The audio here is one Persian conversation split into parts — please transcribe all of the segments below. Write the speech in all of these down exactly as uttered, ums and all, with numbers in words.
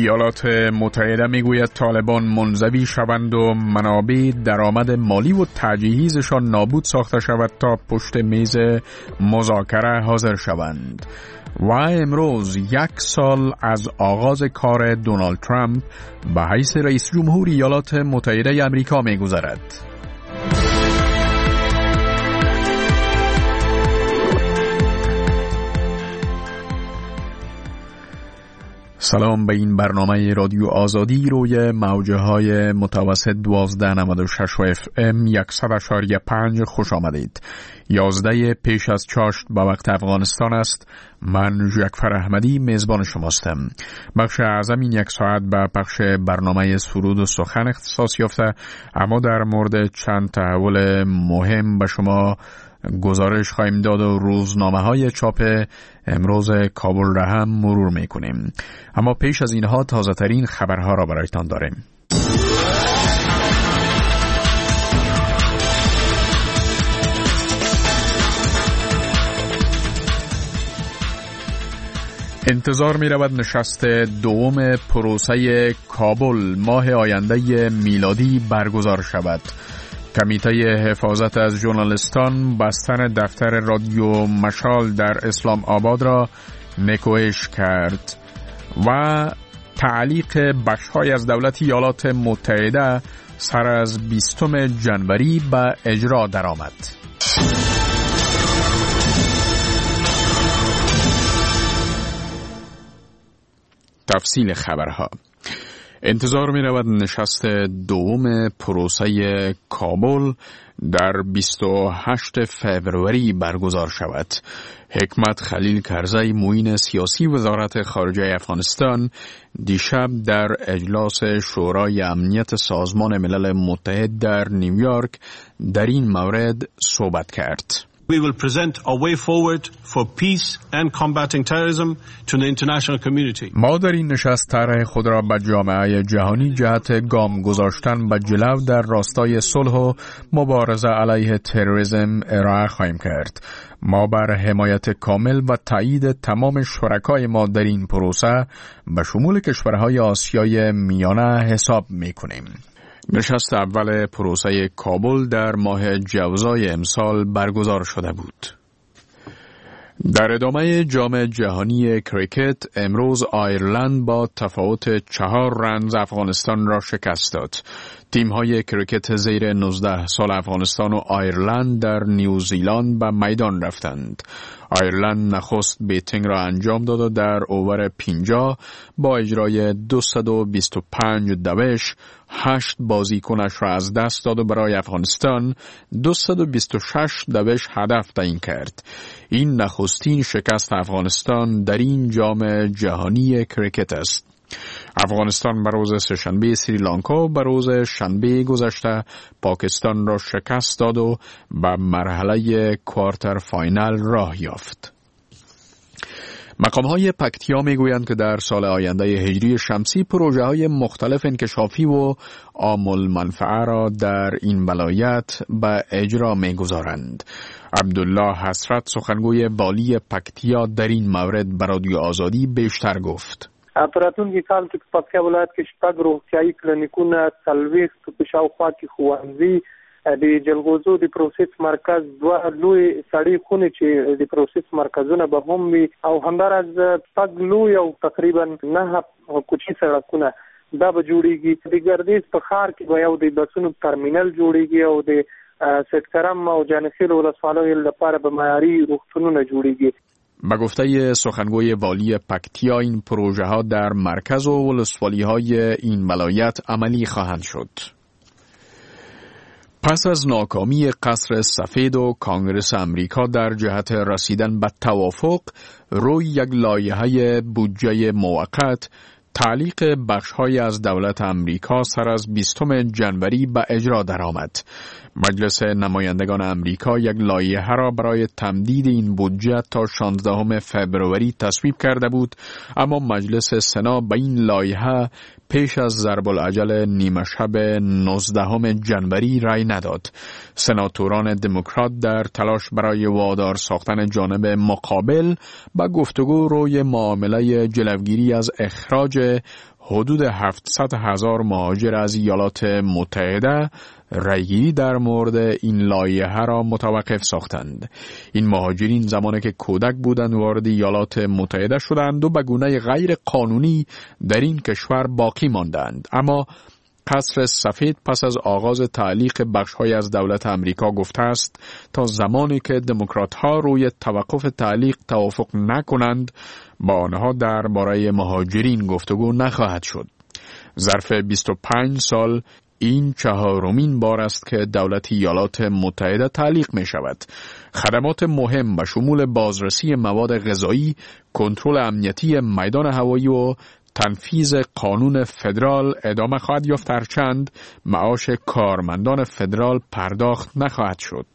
ایالات متحده میگوید طالبان منزوی شوند و منابع درآمد مالی و تجهیزشان نابود ساخته شود تا پشت میز مذاکره حاضر شوند. و امروز یک سال از آغاز کار دونالد ترامپ به حیث رئیس جمهور ایالات متحده آمریکا میگذرد. سلام به این برنامه رادیو آزادی روی موجه های متوسط دوازده نود و شش و اف ام صد و شش و پنج خوش آمدید. یازده پیش از چاشت به وقت افغانستان است. من جعفر احمدی میزبان شماستم. بخش اعظم این یک ساعت به پخش برنامه سرود و سخن اختصاص یافته، اما در مورد چند تحول مهم به شما گزارش خواهیم داد و روزنامه های چاپ امروز کابل را هم مرور میکنیم. اما پیش از اینها تازه ترین خبرها را برایتان داریم. انتظار می رود نشست دوم پروسه کابل ماه آینده میلادی برگزار شود. کمیته حفاظت از ژورنالیستان بستن دفتر رادیو مشال در اسلام آباد را نکوهش کرد و تعلیق بخش‌های از دولت ایالات متحده سر از بیستم جنوری به اجرا درآمد. تفصیل خبرها. انتظار می رود نشست دوم پروسه کابل در بیست و هشتم فوریه برگزار شود. حکمت خلیل کرزی معین سیاسی وزارت خارجه افغانستان دیشب در اجلاس شورای امنیت سازمان ملل متحد در نیویورک در این مورد صحبت کرد. We will present a way forward for peace and combating terrorism to the international community. ما در این نشست طرح خود را به جامعه جهانی جهت گام گذاشتن به جلو در راستای صلح و مبارزه علیه تروریسم ارائه خواهیم کرد. ما بر حمایت کامل و تایید تمام شرکای ما در این پروسه به شمول کشورهای آسیای میانه حساب می‌کنیم. نشست اول پروسه کابل در ماه جوزای امسال برگزار شده بود. در ادامه جام جهانی کریکت امروز آیرلند با تفاوت چهار رنز افغانستان را شکست داد. تیم‌های کریکت زیر نوزده سال افغانستان و آیرلند در نیوزیلند به میدان رفتند. آیرلند نخست بیتینگ را انجام داد و در اوور پنجاه با اجرای دویست و بیست و پنج دوش هشت بازیکنش را از دست داد و برای افغانستان دویست و بیست و شش دوش هدف تعیین کرد. این نخستین شکست افغانستان در این جام جهانی کریکت است. افغانستان به روز سه‌شنبه سریلانکا و به روز شنبه گذشته پاکستان را شکست داد و به مرحله کوارتر فاینال راه یافت. مقام‌های پکتیا میگویند که در سال آینده هجری شمسی پروژه‌های مختلف انکشافی و عامل منفعه را در این ولایت به اجرا میگذارند. عبدالله حسرت سخنگوی والی پکتیا در این مورد به رادیو آزادی بیشتر گفت. راتلونکي کال کې په پکتیا ولایت کې شپږ روغتیايي کلینیکونه، څلوېښت په شاوخوا کې ښوونځي، د جلغوزو د پروسس مرکز، دوه لوی سړې خونې چې د پروسس مرکزونه به هم وي، او همداراز شپږ لوی او تقریبا نه کوچني سړکونه دا به جوړیږي. د ګردیز په ښار کې به یو د بسونو ترمینل جوړیږي او د سټکرم او جانخیل ولسوالیو لپاره به معیاري روغتونونه جوړیږي. به گفته سخنگوی والی پکتیا این پروژه ها در مرکز و ولسوالی های این ولایت عملی خواهند شد. پس از ناکامی قصر سفید و کانگرس امریکا در جهت رسیدن به توافق روی یک لایحه بودجه موقت، تعلیق بخش‌های از دولت امریکا سر از بیستم جنوری به اجرا درآمد. مجلس نمایندگان امریکا یک لایحه را برای تمدید این بودجه تا شانزدهم فوریه تصویب کرده بود، اما مجلس سنا به این لایحه پیش از ضرب العجل نیمه شب نوزدهم جنوری رای نداد. سناتوران دموکرات در تلاش برای وادار ساختن جانب مقابل با گفتگو روی معامله جلوگیری از اخراج حدود هفتصد هزار مهاجر از ایالات متحده رأیگیری در مورد این لایحه را متوقف ساختند. این مهاجرین زمانی که کودک بودند وارد ایالات متحده شدند و به گونه غیر قانونی در این کشور باقی ماندند. اما قصر سفید پس از آغاز تعلیق بخش‌های از دولت امریکا گفته است تا زمانی که دموکرات‌ها روی توقف تعلیق توافق نکنند با آنها درباره مهاجرین گفتگو نخواهد شد. ظرف بیست و پنج سال این چهارمین بار است که دولت ایالات متحده تعلیق می شود. خدمات مهم به شمول بازرسی مواد غذایی، کنترل امنیتی میدان هوایی و تنفیذ قانون فدرال ادامه خواهد یافت، هرچند معاش کارمندان فدرال پرداخت نخواهد شد.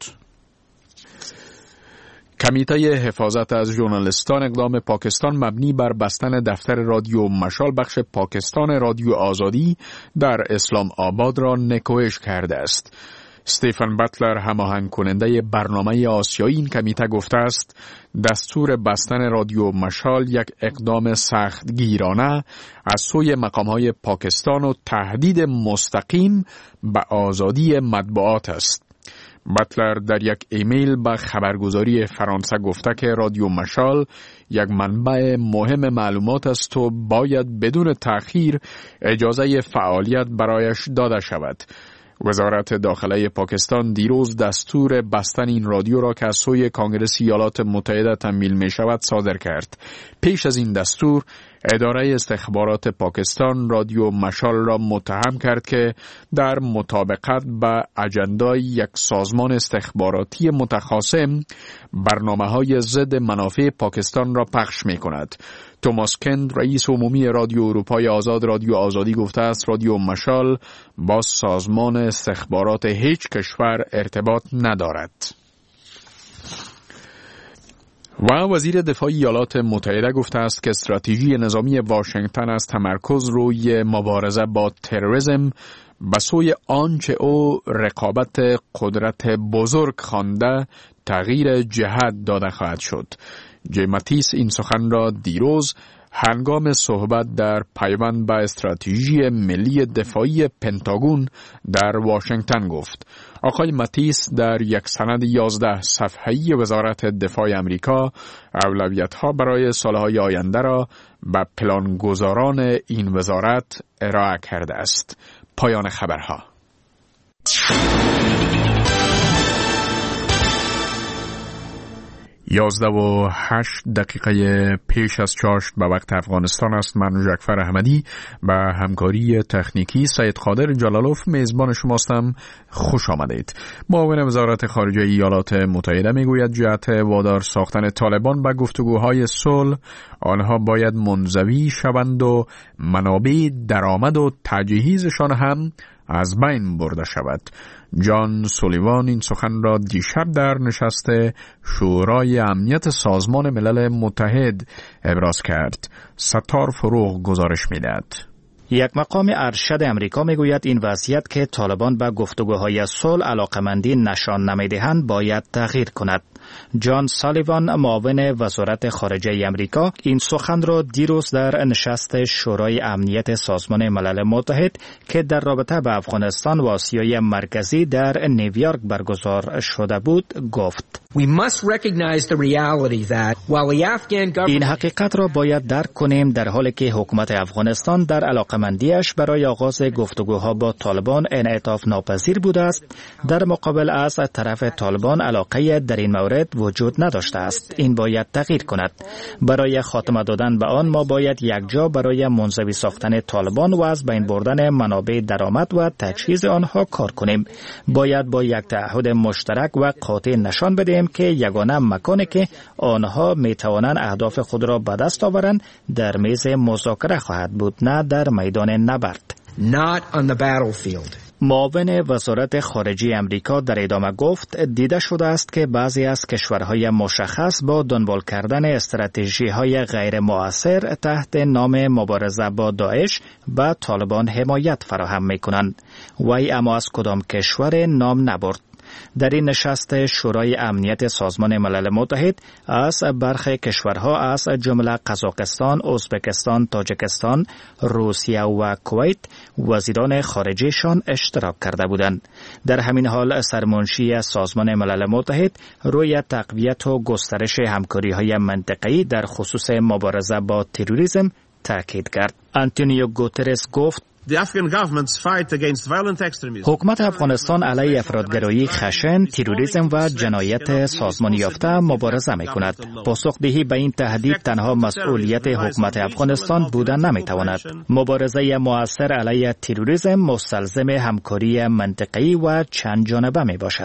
کمیته حفاظت از ژورنالیستان اقدام پاکستان مبنی بر بستن دفتر رادیو مشال بخش پاکستان رادیو آزادی در اسلام آباد را نکوهش کرده است. استیفن باتلر، هماهنگ کننده برنامه آسیایی این کمیته، گفته است دستور بستن رادیو مشال یک اقدام سخت گیرانه از سوی مقام‌های پاکستان و تهدید مستقیم به آزادی مطبوعات است. باتلر در یک ایمیل به خبرگزاری فرانسه گفته که رادیو مشال یک منبع مهم معلومات است و باید بدون تأخیر اجازه فعالیت برایش داده شود. وزارت داخله پاکستان دیروز دستور بستن این رادیو را که از سوی کانگرس ایالات متحده تمویل می شود صادر کرد. پیش از این دستور اداره استخبارات پاکستان رادیو مشال را متهم کرد که در مطابقت با اجندای یک سازمان استخباراتی متخاصم برنامه‌های ضد منافع پاکستان را پخش می کند. توماس کند، رئیس عمومی رادیو اروپای آزاد رادیو آزادی، گفته است رادیو مشال با سازمان استخبارات هیچ کشور ارتباط ندارد. و وزیر دفاع ایالات متحده گفته است که استراتژی نظامی واشنگتن از تمرکز روی مبارزه با تروریسم به سوی آنچه او رقابت قدرت بزرگ خوانده تغییر جهت داده خواهد شد. جی ماتیس این سخن را دیروز هنگام صحبت در پیوند به استراتژی ملی دفاعی پنتاگون در واشنگتن گفت. آقای ماتیس در یک سند یازده صفحه‌ای وزارت دفاع امریکا اولویت‌ها برای سالهای آینده را به پلانگذاران این وزارت ارائه کرده است. پایان خبرها. یازده و هشت دقیقه پیش از چاشت به وقت افغانستان است. من جعفر احمدی به همکاری تکنیکی سید قادر جلالوف میزبان شماستم. خوش آمدید. معاون وزارت خارجه ایالات متحده میگوید جهت وادار ساختن طالبان به گفتگوهای صلح آنها باید منزوی شوند و منابع درآمد و تجهیزشان هم از بین برده شود. جان سولیوان این سخن را دیشب در نشست شورای امنیت سازمان ملل متحد ابراز کرد. ستار فروغ گزارش می‌دهد. یک مقام ارشد امریکا میگوید این وضعیت که طالبان به گفتگوهای صلح علاقمندی نشان نمیدهند باید تغییر کند. جان سالیوان، معاون وزارت خارجه امریکا، این سخن را دیروز در نشست شورای امنیت سازمان ملل متحد که در رابطه با افغانستان و آسیای مرکزی در نیویورک برگزار شده بود گفت. We must recognize the reality that while the Afghan government این حقیقت را باید درک کنیم در حالی که حکومت افغانستان در علاقمندیش برای آغاز گفتگوها با طالبان انعطاف ناپذیر بوده است، در مقابل از طرف طالبان علاقه در این مورد وجود نداشته است. این باید تغییر کند. برای خاتمه دادن به آن ما باید یک جا برای منزوی ساختن طالبان و از بین بردن منابع درآمد و تجهیز آنها کار کنیم. باید با یک تعهد مشترک و قاطع نشان بدهیم که یگانه مکانی که آنها می توانند اهداف خود را به دست آورند در میز مذاکره خواهد بود، نه در میدان نبرد. not on the battlefield. معاون وزارت خارجه امریکا در ادامه گفت دیده شده است که بعضی از کشورهای مشخص با دنبال کردن استراتژی‌های غیر مؤثر تحت نام مبارزه با داعش به طالبان حمایت فراهم می‌کنند. وی اما از کدام کشور نام نبرد. در این نشست شورای امنیت سازمان ملل متحد از برخی کشورها از جمله قزاقستان، ازبکستان، تاجیکستان، روسیه و کویت وزیران خارجهشان اشتراک کرده بودند. در همین حال سرمنشی سازمان ملل متحد روی تقویت و گسترش همکاری‌های منطقه‌ای در خصوص مبارزه با تروریسم تاکید کرد. آنتونیو گوترس گفت حکومت افغانستان علیه افراطگرایی خشن، تروریسم و جنایت سازمانی یافته مبارزه می کند. پاسخدهی به این تهدید تنها مسئولیت حکومت افغانستان بودن نمی تواند. مبارزه مؤثر علیه تروریسم مستلزم همکاری منطقه‌ای و چند جانبه می باشد.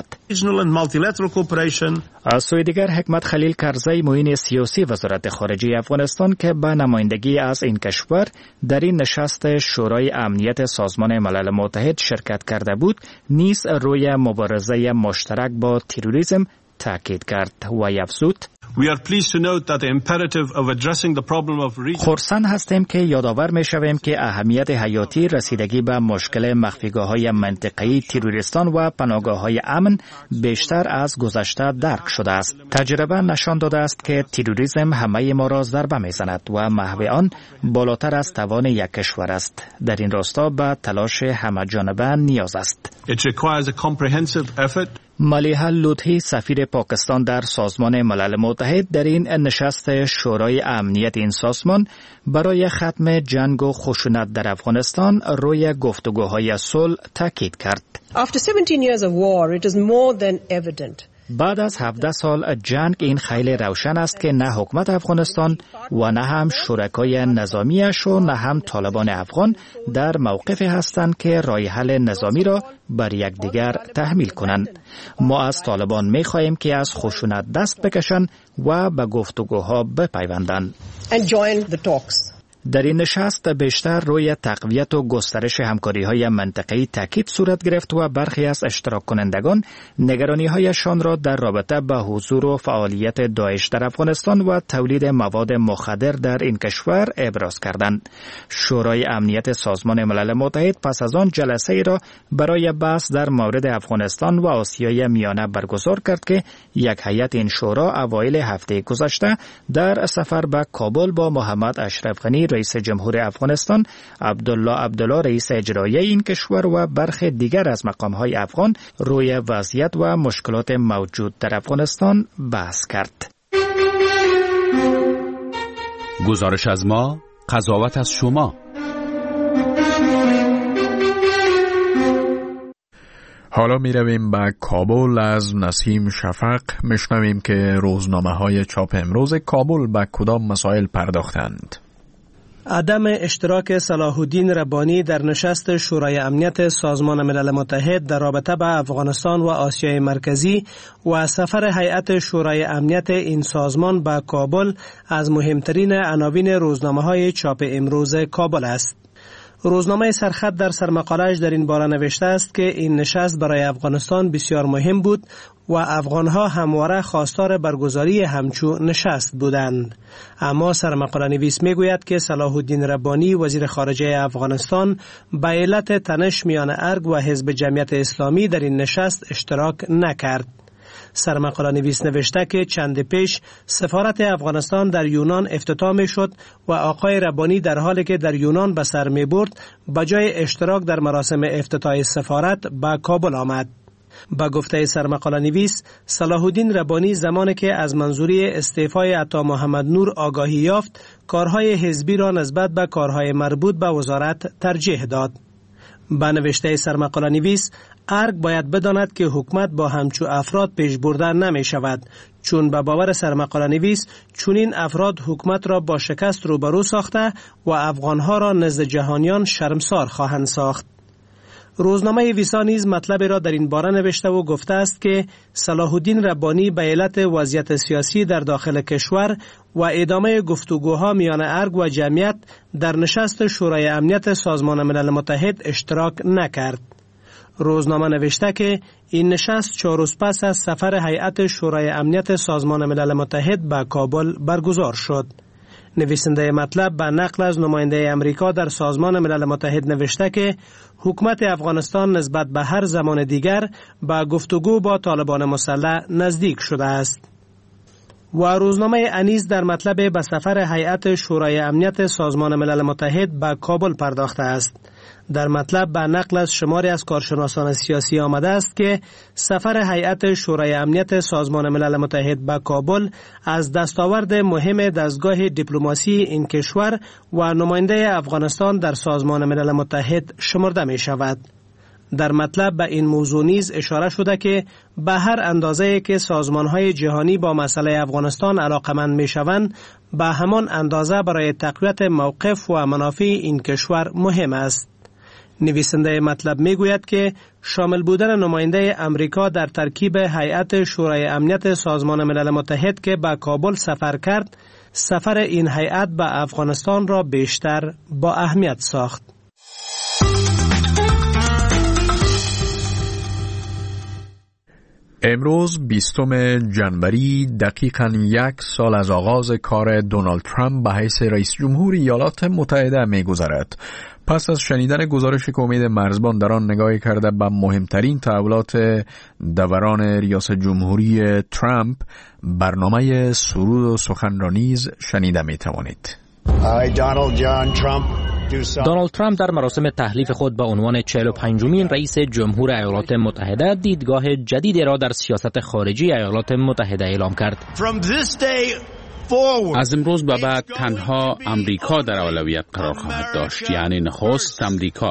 از سوی دیگر حکمت خلیل کرزی معین سیاسی وزارت خارجه افغانستان که به نمایندگی از این کشور در این نشست شورای امنیت سازمان ملل متحد شرکت کرده بود، نیز روی مبارزه مشترک با تروریسم تاکید کرد و افزود: خرسند هستیم که یادآور می شویم که اهمیت حیاتی رسیدگی به مشکل مخفیگاه‌های منطقه‌ای تروریستان و پناهگاه‌های امن بیشتر از گذشته درک شده است. تجربه نشان داده است که تروریسم همه ما را ضربه می‌زند و محو آن بالاتر از توان یک کشور است. در این راستا به تلاش همه‌جانبه نیاز است. ملیحه لطفی سفیر پاکستان در سازمان ملل متحد در این نشست شورای امنیت این سازمان برای ختم جنگ و خشونت در افغانستان روی گفتگوهای صلح تاکید کرد. After seventeen years of war, it is more than evident. بعد از هفده سال جنگ این خیلی روشن است که نه حکومت افغانستان و نه هم شرکای نظامیش و نه هم طالبان افغان در موقفی هستند که راه حل نظامی را بر یکدیگر تحمیل کنند. ما از طالبان می خواهیم که از خشونت دست بکشند و به گفتگوها بپیوندند. در این نشست بیشتر روی تقویت و گسترش همکاری‌های منطقه‌ای تاکید صورت گرفت و برخی از اشتراک کنندگان نگرانی‌هایشان را در رابطه با حضور و فعالیت داعش در افغانستان و تولید مواد مخدر در این کشور ابراز کردند. شورای امنیت سازمان ملل متحد پس از آن جلسه‌ای را برای بحث در مورد افغانستان و آسیای میانه برگزار کرد که یک هیئت این شورا اوایل هفته گذشته در سفر به کابل با محمد اشرف غنی رئیس جمهور افغانستان، عبدالله عبدالله رئیس اجرایی این کشور و برخی دیگر از مقام‌های افغان روی وضعیت و مشکلات موجود در افغانستان بحث کرد. گزارش از ما، قضاوت از شما. حالا می رویم به کابل. از نسیم شفق میشنویم که روزنامه های چاپ امروز کابل به کدام مسائل پرداختند. عدم اشتراک صلاح الدین ربانی در نشست شورای امنیت سازمان ملل متحد در رابطه با افغانستان و آسیای مرکزی و سفر هیئت شورای امنیت این سازمان به کابل از مهمترین عناوین روزنامه‌های چاپ امروز کابل است. روزنامه سرخط در سرمقاله‌اش در این باره نوشته است که این نشست برای افغانستان بسیار مهم بود و افغانها همواره خواستار برگزاری همچو نشست بودند. اما سرمقاله نویس میگوید که صلاح الدین ربانی وزیر خارجه افغانستان به علت تنش میان ارگ و حزب جمعیت اسلامی در این نشست اشتراک نکرد. سرمقاله نویس نوشته که چند پیش سفارت افغانستان در یونان افتتاح می شد و آقای ربانی در حالی که در یونان به سر می برد بجای اشتراک در مراسم افتتاح سفارت به کابل آمد. با گفته سرمقاله نویس، صلاح الدین ربانی زمانی که از منظوری استعفای عطا محمد نور آگاهی یافت، کارهای حزبی را نسبت به کارهای مربوط به وزارت ترجیح داد. با نوشته سرمقاله نویس، ارگ باید بداند که حکومت با همچو افراد پیش برده نمی شود، چون به باور سرمقاله نویس چونین افراد حکومت را با شکست روبرو ساخته و افغانها را نزد جهانیان شرمسار خواهند ساخت. روزنامه ویسا نیز مطلب را در این باره نوشته و گفته است که صلاح الدین ربانی به علت وضعیت سیاسی در داخل کشور و ادامه گفتگوها میان ارگ و جمعیت در نشست شورای امنیت سازمان ملل متحد اشتراک نکرد. روزنامه نوشته که این نشست چهار روز پس از سفر هیئت شورای امنیت سازمان ملل متحد به کابل برگزار شد. نویسنده مطلب به نقل از نماینده امریکا در سازمان ملل متحد نوشته که حکومت افغانستان نسبت به هر زمان دیگر به گفتگو با طالبان مسلح نزدیک شده است. و روزنامه انیس در مطلب به سفر هیئت شورای امنیت سازمان ملل متحد به کابل پرداخته است. در مطلب به نقل از شماری از کارشناسان سیاسی آمده است که سفر هیئت شورای امنیت سازمان ملل متحد به کابل از دستاورد مهم دستگاه دیپلماسی این کشور و نماینده افغانستان در سازمان ملل متحد شمرده می شود. در مطلب به این موضوع نیز اشاره شده که به هر اندازه که سازمان‌های جهانی با مسئله افغانستان علاقمند می‌شوند، به همان اندازه برای تقویت موقف و منافع این کشور مهم است. نویسنده مطلب میگوید که شامل بودن نماینده امریکا در ترکیب هیئت شورای امنیت سازمان ملل متحد که به کابل سفر کرد، سفر این هیئت به افغانستان را بیشتر با اهمیت ساخت. امروز بیستم جنوری دقیقاً یک سال از آغاز کار دونالد ترامپ به حیث رئیس جمهور ایالات متحده می‌گذرد. پس از شنیدن گزارشی که امید مرزبان در آن نگاهی کرده به مهمترین تحولات دوران ریاست جمهوری ترامپ، برنامه سرود و سخنرانی شنیده می‌توانید. دونالد ترامپ در مراسم تحلیف خود به عنوان چهل و پنجمین رئیس جمهور ایالات متحده دیدگاه جدیدی را در سیاست خارجی ایالات متحده اعلام کرد. از امروز به بعد تنها امریکا در اولویت قرار خواهد داشت، یعنی نخست امریکا.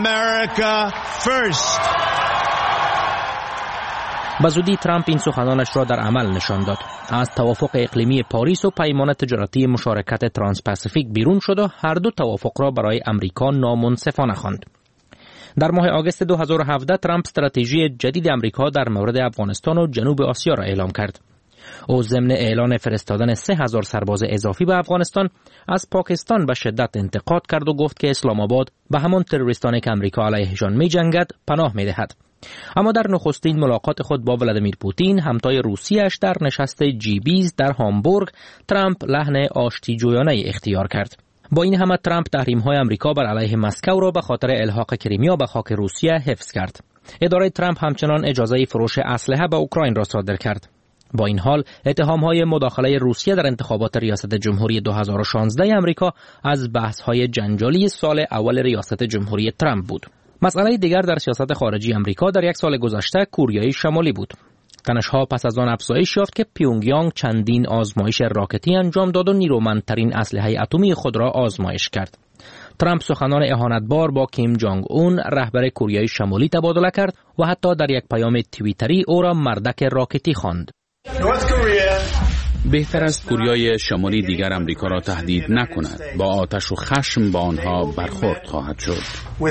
به زودی ترامپ این سخنانش را در عمل نشان داد. از توافق اقلیمی پاریس و پیمان تجارتی مشارکت ترانس پاسیفیک بیرون شد و هر دو توافق را برای امریکا نامنصفانه خواند. در ماه آگوست دو هزار و هفده ترامپ استراتژی جدید امریکا در مورد افغانستان و جنوب آسیا را اعلام کرد. او ضمن اعلان فرستادن سه هزار سرباز اضافی به افغانستان از پاکستان به شدت انتقاد کرد و گفت که اسلام آباد به همان تروریستانی که امریکا علیهشان می جنگد پناه می دهد. اما در نخستین ملاقات خود با ولادیمیر پوتین همتای روسیه‌اش در نشست جی بیست در هامبورگ، ترامپ لحن آشتی جویانه اختیار کرد. با این همه ترامپ تحریم‌های امریکا بر علیه مسکو را به خاطر الحاق کریمیا به خاک روسیه حفظ کرد. اداره ترامپ همچنان اجازه فروش اسلحه به اوکراین را صادر کرد. با این حال اتهام‌های مداخله روسیه در انتخابات ریاست جمهوری دو هزار و شانزده امریکا از بحث‌های جنجالی سال اول ریاست جمهوری ترامپ بود. مسئله دیگر در سیاست خارجی امریکا در یک سال گذشته کوریای شمالی بود. تنش‌ها پس از آن افزایش یافت که پیونگیانگ چندین آزمایش راکتی انجام داد و نیرومندترین اسلحه اتمی خود را آزمایش کرد. ترامپ سخنان اهانتبار با کیم جانگ اون رهبر کوریای شمالی تبادله کرد و حتی در یک پیام توییتری او را مردک راکتی خواند. بهتر است کوریای شمالی دیگر امریکا را تهدید نکند. با آتش و خشم با آنها برخورد خواهد شد.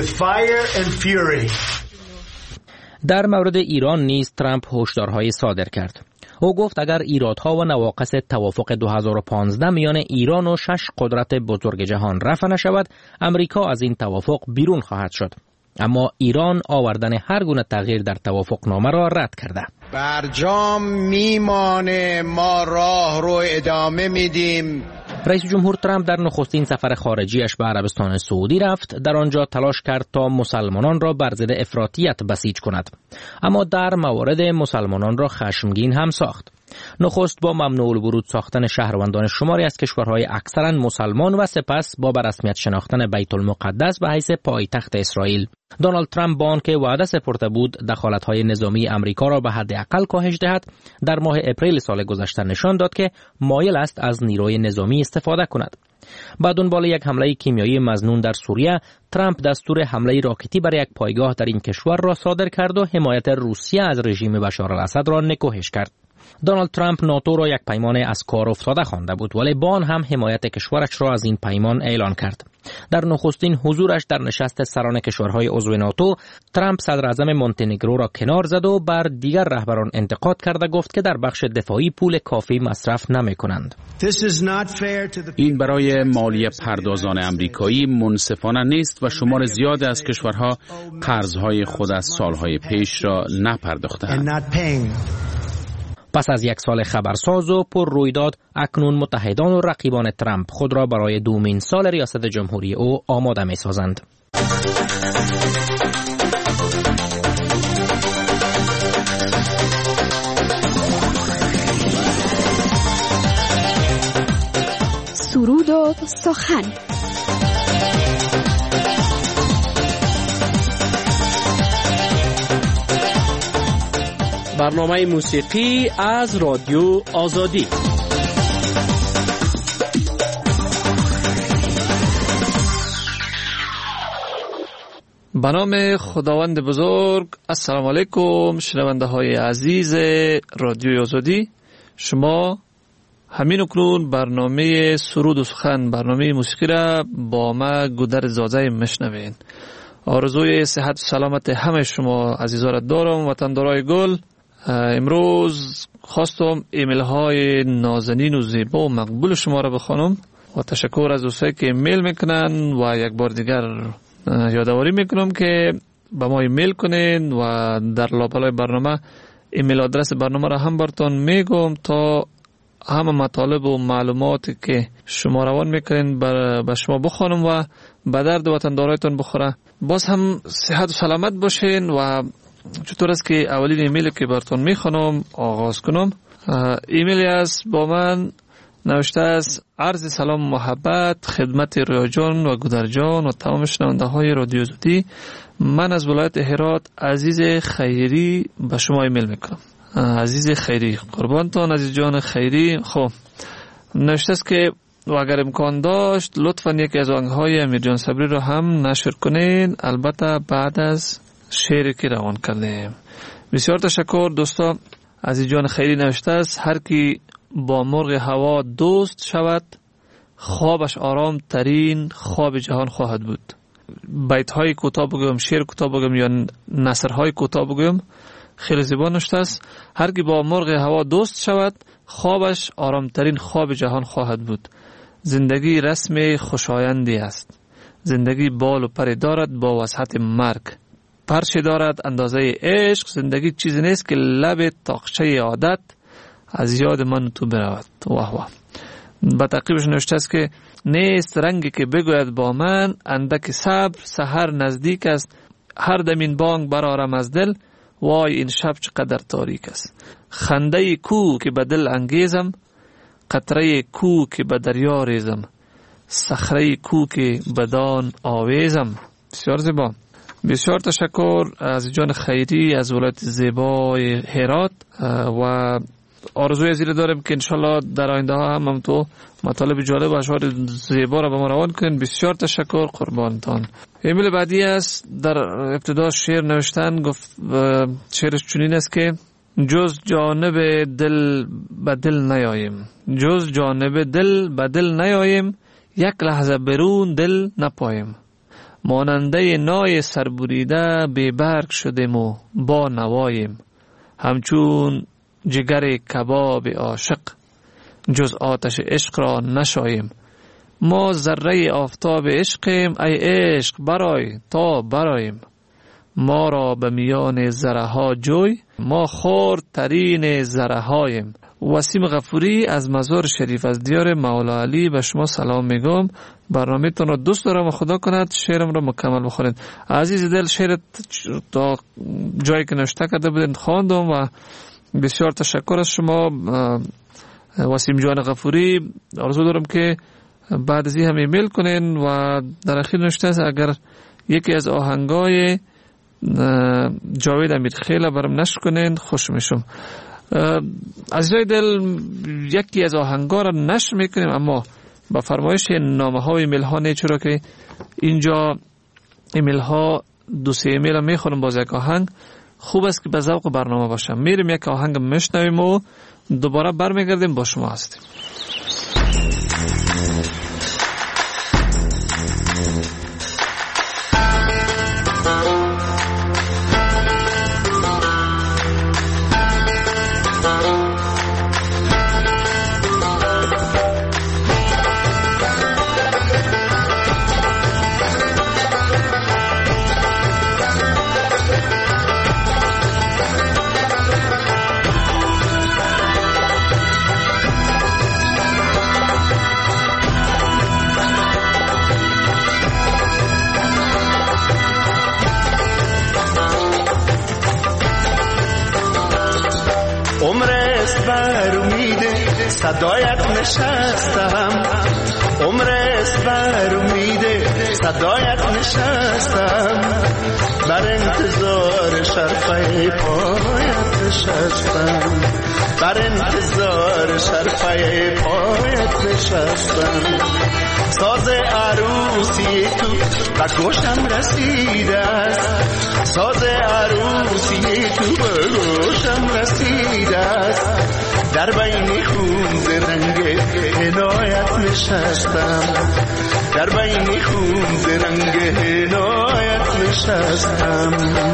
در مورد ایران نیز ترامپ هشدارهای صادر کرد. او گفت اگر ایرادها و نواقص توافق دو هزار و پانزده میان ایران و شش قدرت بزرگ جهان رفع نشود، امریکا از این توافق بیرون خواهد شد. اما ایران آوردن هر گونه تغییر در توافقنامه را رد کرده. برجام میمانه، ما راه رو ادامه میدیم. رئیس جمهور ترامپ در نخستین سفر خارجیش به عربستان سعودی رفت. در آنجا تلاش کرد تا مسلمانان را بر ضد افراطیت بسیج کند، اما در موارد مسلمانان را خشمگین هم ساخت. نخست با ممنوع الورود ساختن شهروندان شماری از کشورهای اکثرا مسلمان و سپس با به رسمیت شناختن بیت المقدس به حیث پایتخت اسرائیل. دونالد ترامپ با آنکه وعده سپرده بود دخالت‌های نظامی امریکا را به حداقل کاهش دهد، در ماه اپریل سال گذشته نشان داد که مایل است از نیروی نظامی استفاده کند. با دنبال یک حمله کیمیایی مظنون در سوریه، ترامپ دستور حمله راکتی بر یک پایگاه در این کشور را صادر کرد و حمایت روسیه از رژیم بشار الاسد را نکوهش کرد. دونالد ترامپ ناتو را یک پیمان از کار افتاده خوانده بود، ولی با آن هم حمایت کشورش را از این پیمان اعلان کرد. در نخستین حضورش در نشست سران کشورهای عضو ناتو، ترامپ صدر اعظم مونتنگرو را کنار زد و بر دیگر رهبران انتقاد کرده گفت که در بخش دفاعی پول کافی مصرف نمی کنند. این برای مالیه پردازان امریکایی منصفانه نیست و شمار زیاد از کشورها قرضهای خود از سالهای پیش را نپرداختند. پس از یک سال خبرساز و پر رویداد، اکنون متحدان و رقیبان ترامپ خود را برای دومین سال ریاست جمهوری او آماده می سازند. سرود و سخن. برنامه موسیقی از رادیو آزادی. به نام خداوند بزرگ. السلام علیکم شنونده های عزیز رادیو آزادی. شما همین اکنون برنامه سرود و سخن، برنامه موسیقی را با ما گودر زازه مشنوین. آرزوی صحت و سلامت همه شما عزیزا را دارم. وطندارای گل، امروز خواستم ایمیل های نازنین و زیبا و مقبول شما را بخوانم و تشکر از دوستایی که ایمیل میکنن و یک بار دیگر یادآوری میکنم که با ما ایمیل کنین و در لابلای برنامه ایمیل آدرس برنامه را هم براتون میگم تا همه مطالب و معلوماتی که شما روان میکنین به شما بخوانم و به درد وطندارایتون بخوره. باز هم صحت و سلامت باشین. و چطور است که اولین ایمیل که براتون میخوانم آغاز کنم، ایمیلی است با من نوشته است: عرض سلام و محبت خدمت رویا جان و گودر جان و تمام شنونده های رادیو آزادی. من از ولایت هرات عزیز خیری به شما ایمیل میکنم. عزیز خیری، قربانتون عزیز جان خیری. خب نوشته است که و اگر امکان داشت لطفاً یکی از آهنگ‌های امیر جان صبری رو هم نشر کنین، البته بعد از شعری که روان کردیم. بسیار تشکر دوستا. عزیز جان خیری نوشته است: هر کی با مرغ هوا دوست شود، خوابش آرام ترین خواب جهان خواهد بود. بیت های کوتاه بگم، شعر کوتاه بگم یا نثر های کوتاه بگم، خیلی زیبا نوشته است: هر کی با مرغ هوا دوست شود، خوابش آرام ترین خواب جهان خواهد بود. زندگی رسم خوشایندی است. زندگی بال و پر دارد با وسعت مرگ. پرش دارد اندازه عشق. زندگی چیزی نیست که لب تاقچه عادت از یاد من تو برود. واه واه. با تعقیبش نوشته است که نیست رنگی که بگوید با من، اندک صبر سحر نزدیک است. هر دم این بانگ برارم از دل، وای این شب چقدر تاریک است. خنده کو که به دل انگیزم، قطره کو که به دریا ریزم، صخره کو که بدان آویزم. بسیار زیبا. بسیار تشکر از جان خیری از ولایت زیبای هرات و آرزوی زیر دارم که انشالله در آینده ها هم, هم تو مطالب جالب و اشعار زیبا را به ما روان کنین. بسیار تشکر، قربانتان. ایمیل بعدی است. در ابتدا شعر نوشتن، گفت شعرش چنین است که جز جانب دل به دل نیاییم، جز جانب دل به دل نیاییم، یک لحظه برون دل نپاییم. ماننده نای سربریده بی برگ شدیم و با نواییم. همچون جگر کباب عاشق، جز آتش عشق را نشاییم. ما ذره آفتاب عشقیم، ای عشق برای تا براییم. ما را به میان ذره ها جوی، ما خرد ترین ذره هاییم. وسیم غفوری از مزار شریف از دیار مولا علی به شما سلام میگم. برنامه تون را دوست دارم و خدا کند شعرم را مکمل بخورید. عزیز دل، شعر تا جایی که نوشته کرده بودین خواندم و بسیار تشکر از شما وسیم جان غفوری. آرزو دارم که بعد از این هم ایمیل کنین و در اخیر نوشته است اگر یکی از آهنگای جاوید امیرخیل برام نشر کنین خوش میشم. عزیزای دل، یکی از آهنگا را نشر میکنیم اما با فرمایش نامه ها و ایمیل ها نه، چرا که اینجا ایمیل ها دو سه ایمیل هم میخونم باز یک آهنگ خوب است که به ذوق برنامه باشم. میریم یک آهنگ میشنویم و دوباره برمیگردیم با شما هستیم. صدایت نشستم، عمر است بر امید صدایت نشستم، بر انتظار شرفه پایت نشستم، بر انتظار شرفه پایت نشستم. ساز عروسی تو به گوشم رسیده است، ساز عروسی تو به گوشم رسیده است، در بین خون رنگ عنایت نشستم، در بین خون رنگ عنایت نشستم.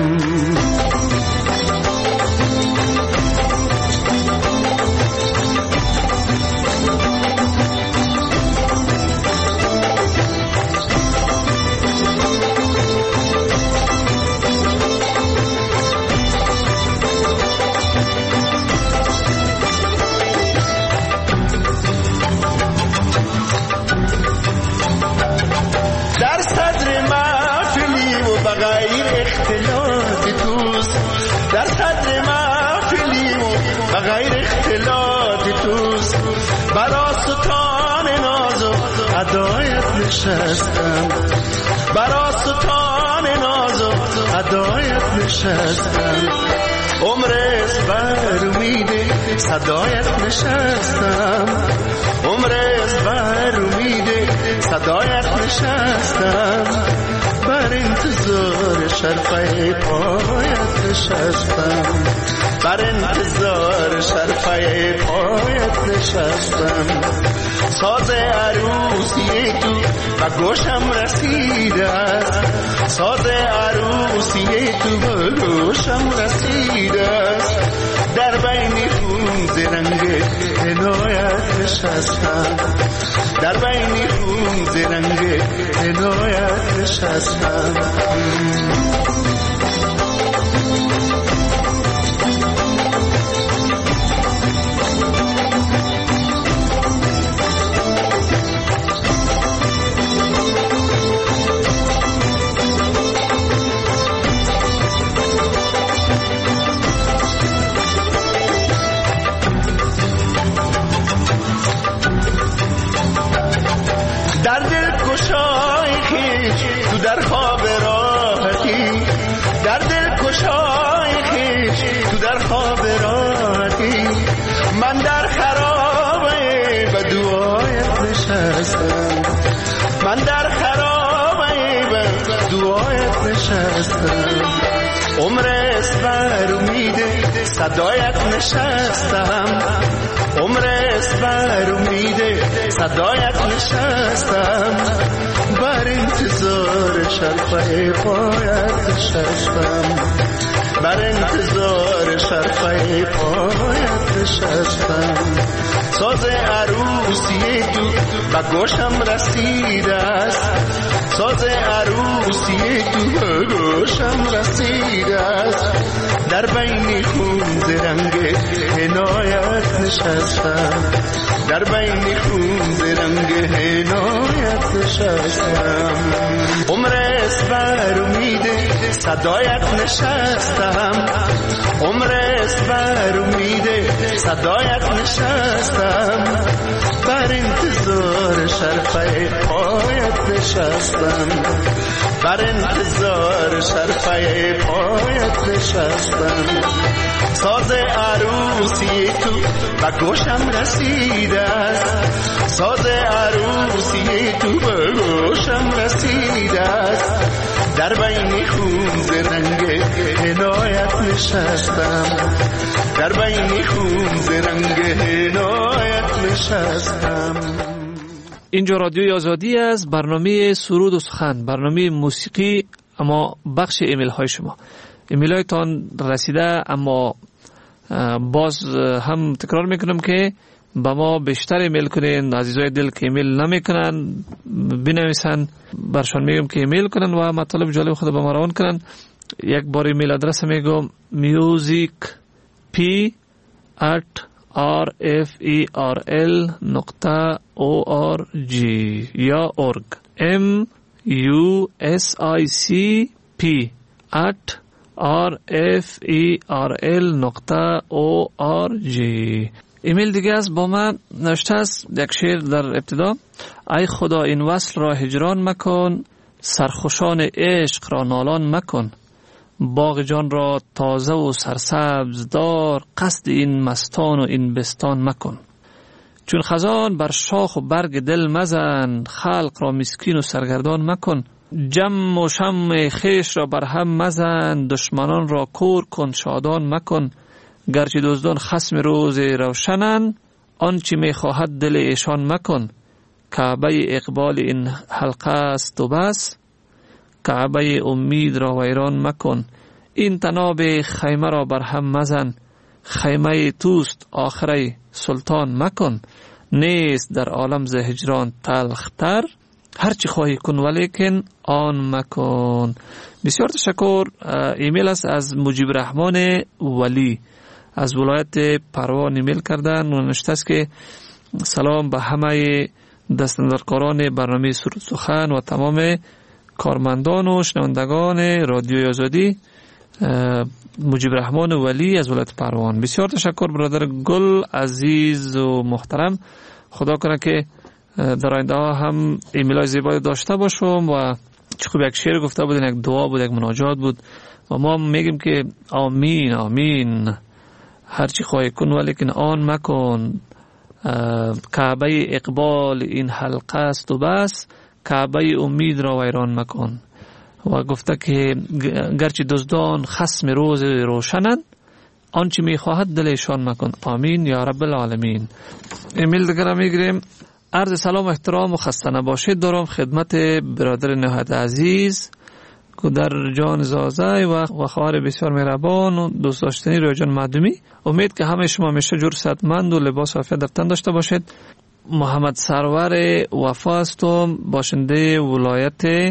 نشستم، برا ستان ناز و هدایت نشستم، عمر است بر امید صدایت نشستم، عمر است بر امید صدایت نشستم، بر انتظار شرفه پایت نشستم، بر انتظار شرفه پایت نشستم. ساز عروسی تو به گوشم رسیده است، ساز عروسی تو به گوشم رسیده است، در بین خون زرنگ عنایت نشستم، در بین خون زرنگ عنایت نشستم. من در خرابه به دعایت نشستم، عمر است بر امید صدایت نشستم، عمر است بر امید صدایت نشستم، بر انتظار شرفه پایت نشستم، بر انتظار شرفه پایت نشستم. ساز عروسی تو به گوشم رسیده است، ساز عروسی تو به گوشم رسیده است، در بین خون رنگ عنایت نشستم، در بین خون رنگ عنایت نشستم، عمر است بر امید صدایت نشستم، عمر است بر امید صدایت نشستم، بر انتظار شرفه پایت نشستم، بر انتظار شرفه پایت نشستم. ساز عروسی تو به گوشم رسیده است، ساز عروسی تو به گوشم رسیده است، در بین خون رنگ عنایت نشستم، در بین خون رنگ عنایت نشستم. اینجا رادیوی آزادی است، برنامه سرود و سخن، برنامه موسیقی، اما بخش ایمیل های شما. ایمیل هایتان رسیده، اما باز هم تکرار میکنم که با ما بیشتر ایمیل کنین. عزیزای دل که ایمیل نمیکنن بنویسن، برشان میگم که ایمیل کنن و مطالب جالب خود به ما روان کنن. یک بار ایمیل آدرس میگم music p at r f e r l نقطه org یا org m u s i c p at r f e r l نقطه org. ایمیل دیگه از با من نوشته است یک شعر در ابتدا: ای خدا این وصل را هجران مکن، سرخوشان عشق را نالان مکن، باغ جان را تازه و سرسبز دار، قصد این مستان و این بستان مکن. چون خزان بر شاخ و برگ دل مزن، خلق را مسکین و سرگردان مکن. جم و شم خیش را بر هم مزن، دشمنان را کور کن شادان مکن. گرچه دزدان خصم روز روشنن، آنچه می خواهد دل ایشان مکن. کعبه اقبال این حلقه است و بس، کعبه امید را ویران مکن. این تناب خیمه را بر هم مزن، خیمه توست آخره سلطان مکن. نیست در عالم ز هجران تلختر، هرچی خواهی کن ولیکن آن مکن. بسیار تشکر. ایمیل است از مجیب رحمان ولی از ولایت پروان ایمیل کردن و نوشته است که سلام به همه دستاندرکاران برنامه سرود سخن و تمام کارمندان و شنوندگان رادیوی آزادی. مجیب رحمان ولی از ولایت پروان. بسیار تشکر برادر گل عزیز و محترم. خدا کنه که در آینده ها هم ایمیل های زیبایی داشته باشم و چه خوب یک شعر گفته بود، یک دعا بود، یک مناجات بود و ما میگیم که آمین آمین. هرچی خواهی کن ولیکن آن مکن. کعبه اقبال این حلقه است و بس، کعبه امید را ویران مکن. و گفته که گرچه دزدان خصم روز روشنند، آنچه میخواهد دلشان مکن. آمین یا رب العالمین. ایمیل دیگر میگیریم. عرض سلام و احترام و خسته نباشید دارم خدمت برادر نهایت عزیز که در جان زازه و خواهر بسیار مهربان و دوست داشتنی رویا جان معدومی. امید که همه شما همیشه جور صحتمند و لباس عافیت در تن داشته باشید. محمد سرور وفا هستم، باشنده ولایت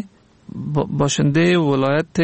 باشنده ولایت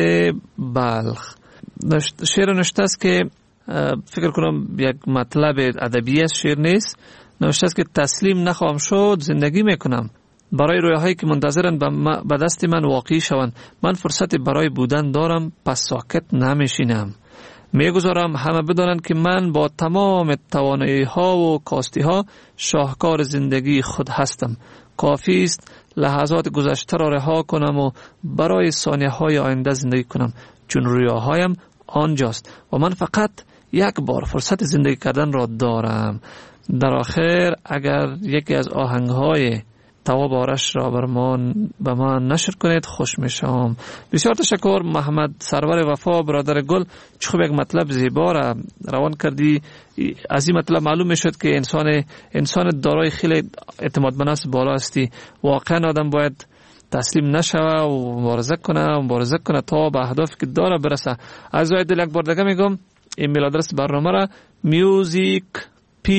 بلخ. شعر نوشته است که فکر کنم یک مطلب ادبی است، شعر نیست. نوشته است که تسلیم نخواهم شد، زندگی میکنم برای رویاهایی که منتظرن به دست من واقعی شوند. من فرصت برای بودن دارم، پس ساکت نمیشینم. میگذارم همه بدانند که من با تمام توانایی ها و کاستی ها شاهکار زندگی خود هستم. کافی است لحظات گذشته را رها کنم و برای ثانیه های آینده زندگی کنم، چون رویاهایم آنجاست و من فقط یک بار فرصت زندگی کردن را دارم. در آخر اگر یکی از آهنگ های تواب آرش را بر من به من نشر کنید خوش میشم. بسیار تشکر محمد سرور وفا برادر گل. چه خوب یک مطلب زیبا را روان کردی. از این مطلب معلوم میشد که انسان انسان دارای خیلی اعتماد به نفس بالا هستی. واقعا آدم باید تسلیم نشوه و مبارزه کنه و مبارزه کنه تا به اهدافی که داره برسه. از وای دل یک بار دیگه میگم ایمیل آدرس برنامه را music p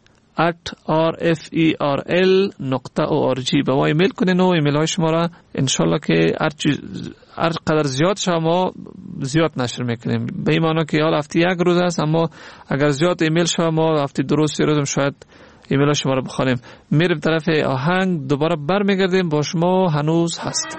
at r f e r l نقطه او آر جی به ما ایمیل کنین و ایمیل های شما را انشالله که هر قدر زیاد شما زیاد نشر میکنیم. به این معنی که حال هفته یک روز است، اما اگر زیاد ایمیل شما ما هفته دو روز سه روز شاید ایمیل شما را بخوانیم. میریم طرف آهنگ، دوباره برمیگردیم با شما. هنوز هست.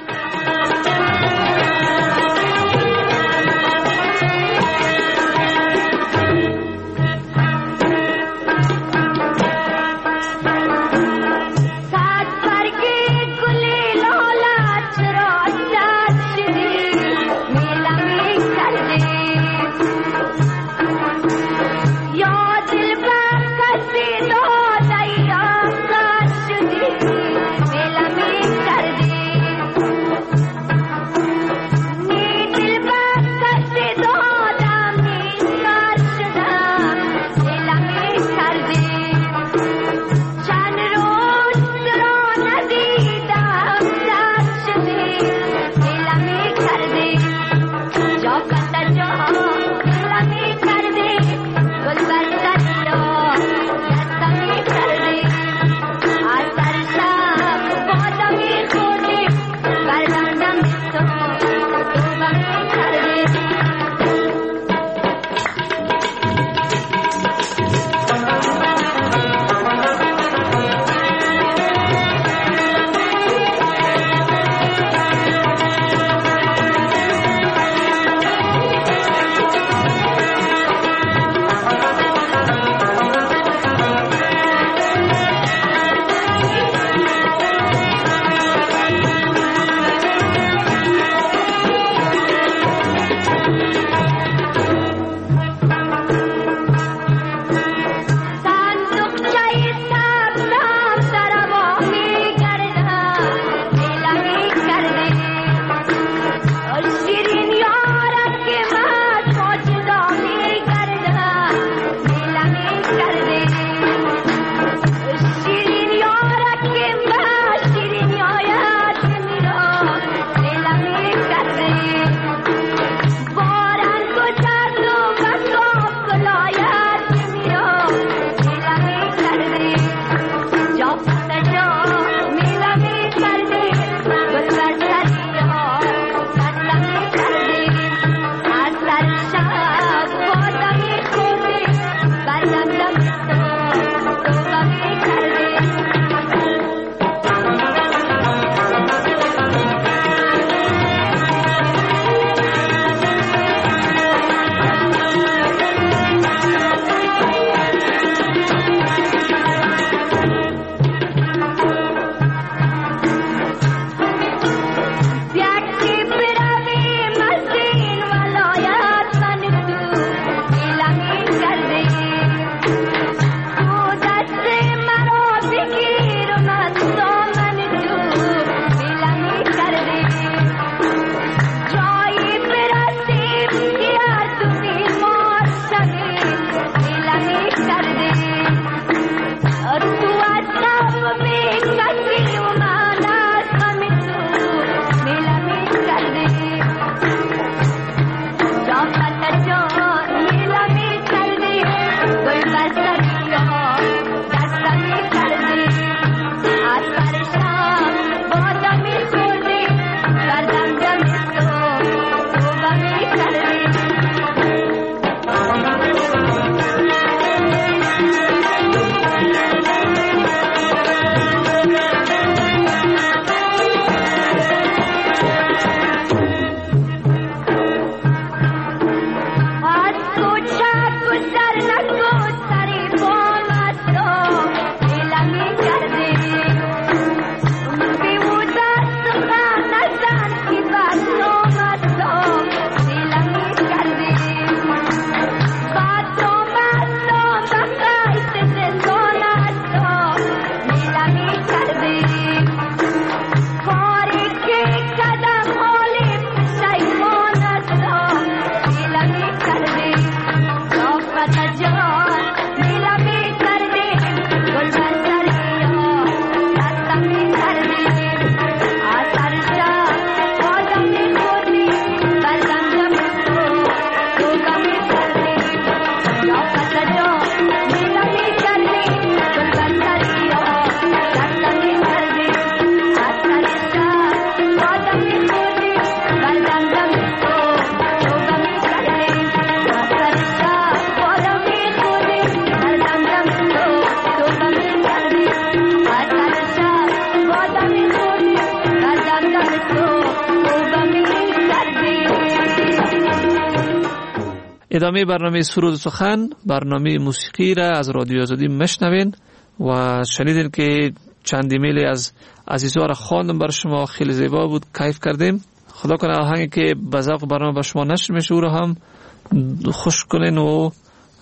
ادامه برنامه سرود و سخن، برنامه موسیقی را از رادیو آزادی مشنوین و شنیدین که چند ایمیل از عزیزا را خواندم بر شما، خیلی زیبا بود، کیف کردیم. خدا کنه آهنگی که به ذوق برنامه بر شما نشر میشه او را هم خوش کنین و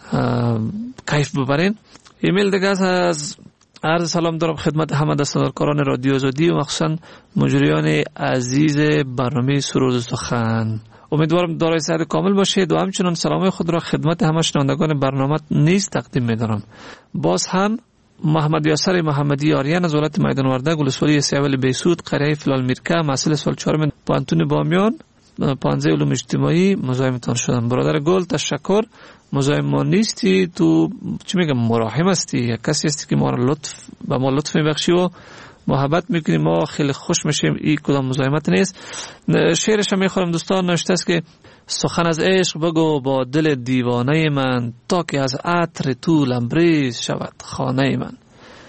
کیف ببرین. ایمیل دیگه از عرض سلام دارم خدمت همه دستاندارکاران رادیو آزادی و مخصوصا مجریان عزیز برنامه سرود و سخن. امیدوارم دارای صحت کامل باشید و همچنان سلام خود را خدمت همه شنوندگان برنامه نیز تقدیم می‌دارم. باز هم محمد یاسر محمدی آریان از ولایت میدان وردک ولسوالی سیاول بیسود قریه فلال میرکه محصل سال چهارم پانتون بامیان پانزده علوم اجتماعی مزاحمتان شدم. برادر گل تشکر، مزاحم ما نیستی، تو چی میگم مراحم هستی، یک کسی هستی که ما را لطف به ما لطف میبخشی و محبت میکنی، ما خیلی خوش میشیم. این کدام مزاحمت نیست. شعرش هم میخوام دوستان، نوشته است که سخن از عشق بگو با دل دیوانه من، تا که از عطر تو لبریز شود خانه من.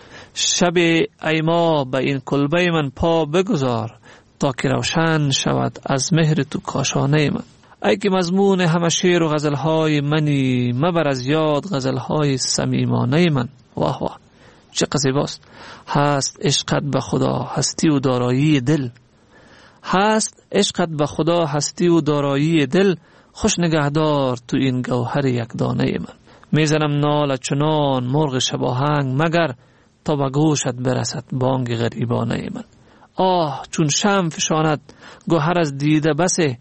شب ای ما به این کلبه من پا بگذار، تا که روشن شود از مهر تو کاشانه من. ای که مضمون همه شعر و غزلهای منی، مبر از یاد غزلهای صمیمانه من. واه واه چه قصیباست. هست عشقت به خدا هستی و دارایی دل، هست عشقت به خدا هستی و دارایی دل، خوش نگهدار تو این گوهر یک دانه من. میزنم نال چنان مرغ شباهنگ، مگر تا به گوشت برسد بانگ غریبانه من. آه چون شمع فشاند گوهر از دیده بسه،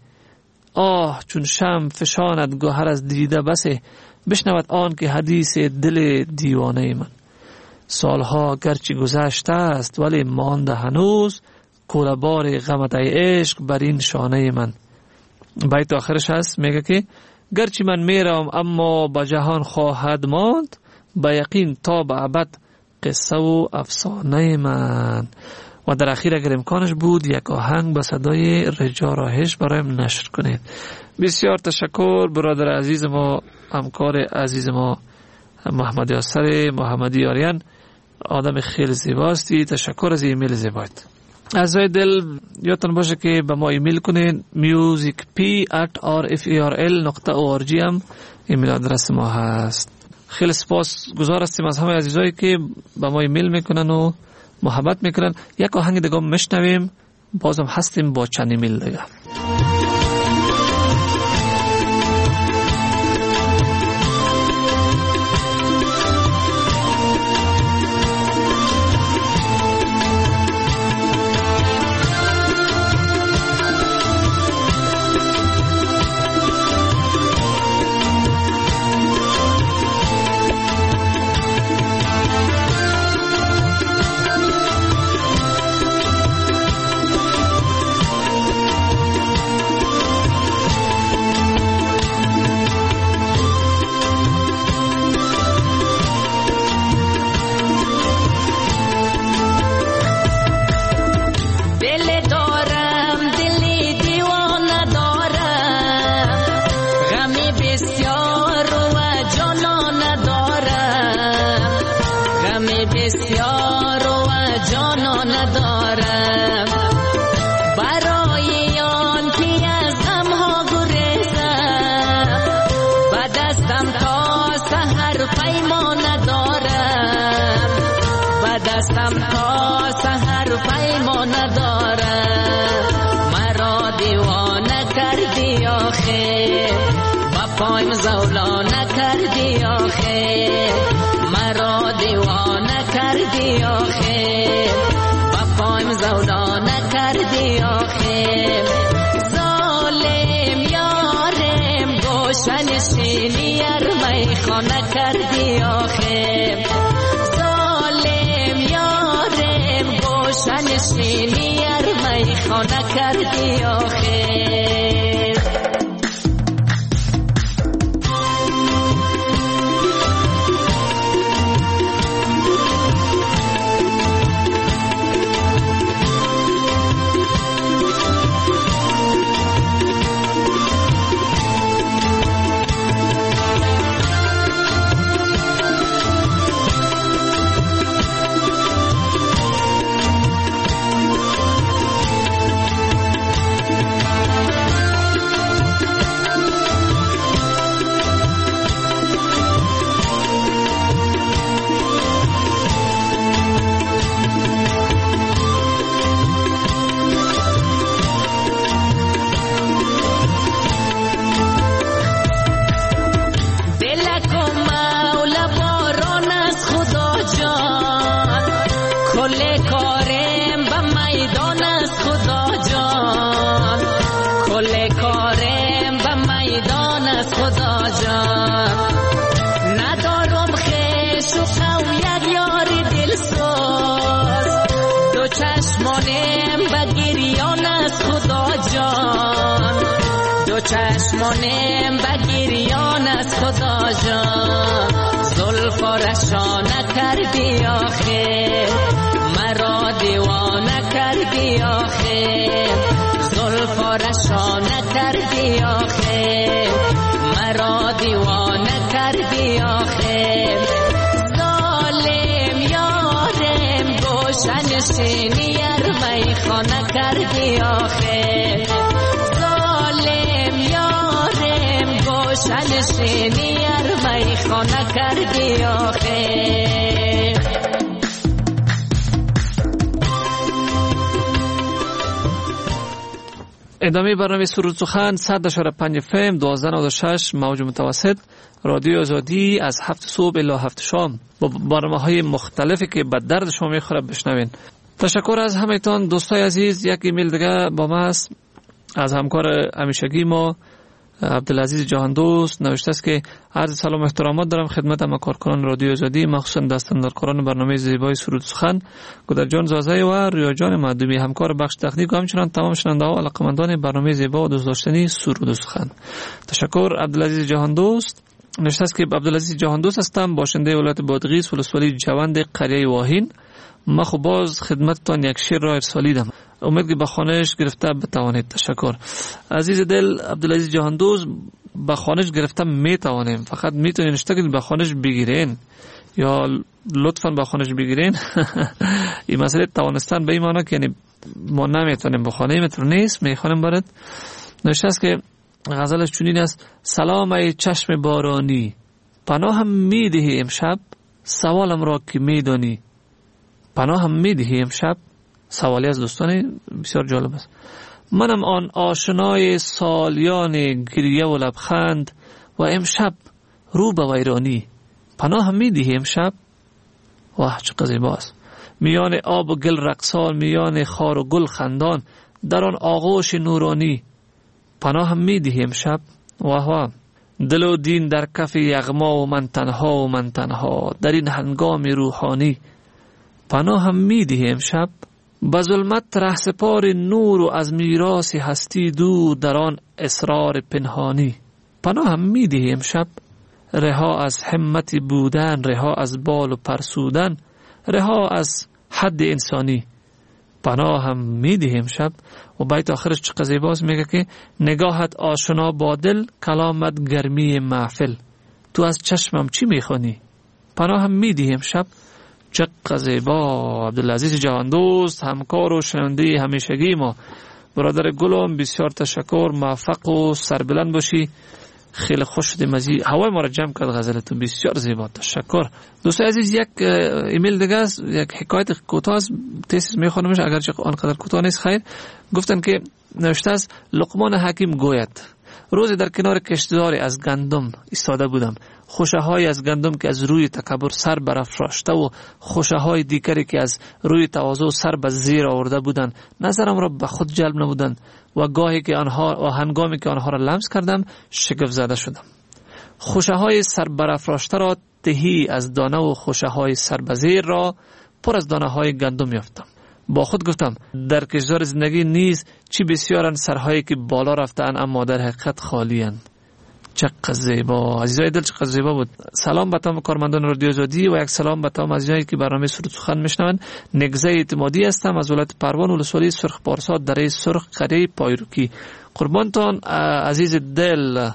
آه چون شمع فشاند گوهر از دیده بسه، بشنود آن که حدیث دل دیوانه من. سالها گرچه گذشته است ولی مانده هنوز، کوله‌بار غمت ای عشق بر این شانه من. بیت آخرش هست میگه که گرچه من میرم اما به جهان خواهد ماند، به یقین تا به ابد قصه و افسانه من. و در اخیر اگر امکانش بود یک آهنگ به صدای رجا راهش برایم نشر کنید. بسیار تشکر برادر عزیز ما، همکار عزیز ما محمد یاسر محمدی آریان، آدم خیلی زیباستی. تشکر از ایمیل زیبایت. عزیزای دل یادتان باشه که به ما ایمیل کنید. میوزیک پی ات آر اف ای آر ال نقطه او آر جی هم ایمیل آدرس ما هست. خیلی سپاس گزار هستیم از همه عزیزایی که به ما ایمیل میکنن و محبت میکنن. یک آهنگ دیگه مشنویم، بازم هستیم با چند ایمیل دیگه. از خدا جان. ندارم خیش و قوم یک یار دلسوز، دو چشمانم به گریان از خدا جان، دو چشمانم به گریان از خدا جان. زلفا رشانه کردی آخر، مرا دیوانه کردی آخر. زلفا رشانه کردی آخر، مرا دیوانه کردی آخر. ظالم یارم گوشن شینی ارمی خانه کردی آخر. ظالم یارم گوشن شینی ارمی خانه کردی آخر. ادامه برنامه سرود سخن صد و پنج فم دوازده نود و شش موج متوسط رادیو آزادی از هفت صبح الی هفت شام با برنامه های مختلفی که به درد شما میخوره بشنوین. تشکر از همه‌تان دوستای عزیز. یک ایمیل دیگه با ما است از همکار همیشگی ما عبدالعزیز جهان دوست. نوشته است که عرض سلام و احترامات دارم خدمت همه کارکنان رادیو آزادی، مخصوصا دستاندارکاران برنامه زیبای سرود سخن، گودر جان زازه و ریا جان معدومی، همکار بخش تکنیک و همچنان تمام شنونده ها علاقه‌مندان برنامه زیبا و دوست داشتنی سرود سخن. تشکر عبدالعزیز جهان دوست. نوشته است که عبدالعزیز جهان دوست هستم، باشنده ولایت بادغیس، ولسوالی جوند قریه واهین. ما خب باز خدمتتان یک شعر را ارسالیدم، امید که به خانش گرفته بتوانید. تشکر عزیز دل عبدالعزیز جهان دوست. به خانش گرفته میتوانیم، فقط میتونین اشتغل به خانش بگیرین یا لطفا به خانش بگیرین. این مسئله توانستن به این معنی که یعنی ما نمیتونیم به خانه میتر نیست میخوانیم برد. نوشته است که غزلش چنین است: سلام ای چشم بارانی، پناهم میدهی امشب، سوالم را که میدانی. پناهم میدهی امشب، سوالی از دوستان بسیار جالب است. منم آن آشنای سالیان گریه و لبخند و امشب رو به ویرانی. پناهم میدهی امشب، واه چه زیباست. میان آب و گل رقصان، میان خار و گل خندان، در آن آغوش نورانی. پناهم میدهی امشب، واه واه. دل و دین در کف یغما و من تنها و من تنها در این هنگام روحانی. پناهم میدهی امشب، به ظلمت رهسپار نور و از میراث هستی دور در آن اسرار پنهانی. پناهم میدهی امشب، رها از همت بودن، رها از بال و پرسودن، رها از حد انسانی. پناهم میدهی امشب. و بیت آخرش چقدر زیباست، میگه که نگاهت آشنا با دل، کلامت گرمی محفل، تو از چشمم چی میخوانی. پناهم میدهی امشب. چقدر زیبا. عبدالعزیز جهان دوست، همکار و شنونده همیشگی ما، برادر گلم، بسیار تشکر. موفق و سربلند باشی. خیلی خوش شدیم از این هوای ما را جمع کرد غزلتو، بسیار زیبا. تشکر. دوستای عزیز، یک ایمیل دیگه است، یک حکایت کوتاه است، تیسیس میخوانمش اگرچه آنقدر کوتاه نیست. خیر، گفتن که نوشته است: لقمان حکیم گوید روزی در کنار کشتزاری از گندم ایستاده بودم. خوشه های از گندم که از روی تکبر سر برافراشته و خوشه های دیگری که از روی تواضع سر به زیر آورده بودند نظرم را به خود جلب نمودند و گاهی که آنها و هنگامی که آنها را لمس کردم شگفت زده شدم. خوشه های سر برافراشته را تهی از دانه و خوشه های سر به زیر را پر از دانه های گندم یافتم. با خود گفتم در کشور زندگی نیز چی بسیارن سرهایی که بالا رفتن اما در حقیقت خالی‌اند. چقدر زیبا. عزیزای دل چقدر زیبا بود. سلام به تمام کارمندان رادیو آزادی و یک سلام به تمام عزیزانی که برنامه سرود سخن میشنوند. نگزه اعتمادی هستم از ولایت پروان، ولسوالی سرخ پارسا، دره سرخ، قریه پایروکی. قربانتان عزیز دل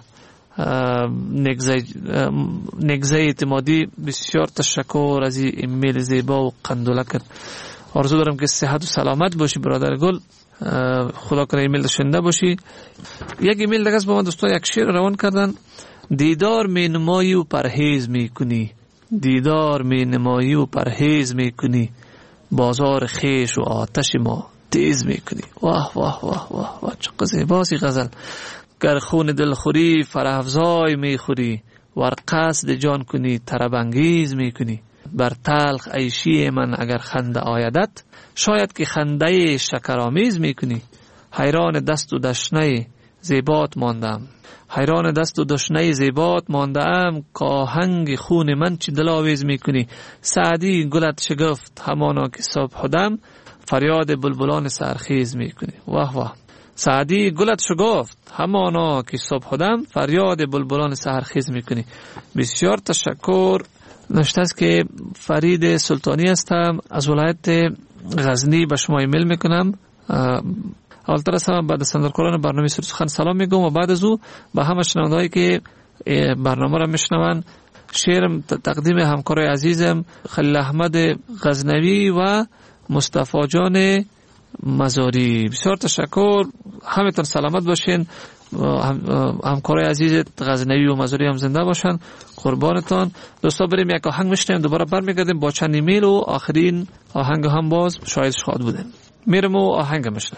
نگزه نگزه اعتمادی، بسیار تشکر از این ایمیل زیبا و قندولک. آرزو دارم که صحت و سلامت باشی برادر گل، خدا کنه ایمیل شنده باشی. یک ایمیل دیگه با من دوستان یک شعر روان کردن: دیدار می نمایی و پرهیز می کنی، دیدار می نمایی و پرهیز می کنی، بازار خیش و آتش ما تیز می کنی. واه واه واه واه واه چقدر زیباست غزل. گر خون دل خوری فرافزای می خوری، ور قصد جان کنی طرب انگیز می کنی. بر تلخ عیشی من اگر خنده آیدت، شاید که خنده شکرآمیز می کنی. حیران دست و دشنه زیبات ماندم، حیران دست و دشنه زیبات ماندم، که آهنگ خون من چی دلاویز میکنی. سعدی گلت شگفت همانا که صبح دم، فریاد بلبلان سرخیز میکنی. واه واه. سعدی گلت شگفت همانا که صبح دم، فریاد بلبلان سرخیز میکنی. بسیار تشکر. نشته است که فرید سلطانی هستم، از ولایت غزنی به شما ایمیل میکنم. اولتر از همه بعد از صندوقچه‌کاران برنامه سروش سخن سلام میگم و بعد از او به همه شنوندهایی که برنامه را میشنون شعر تقدیم همکارای عزیزم خلیل احمد غزنوی و مصطفی جان مزاری. بسیار تشکر. همتون سلامت باشین. همکارای عزیز غزنوی و مزاری هم زنده باشن. قربانتان. دوستا بریم یک آهنگ میشنیم، دوباره برمیگردیم با چند ایمیل و آخرین آهنگ هم باز شاهدش خواهد بودیم. میرم و آهنگ میشنیم.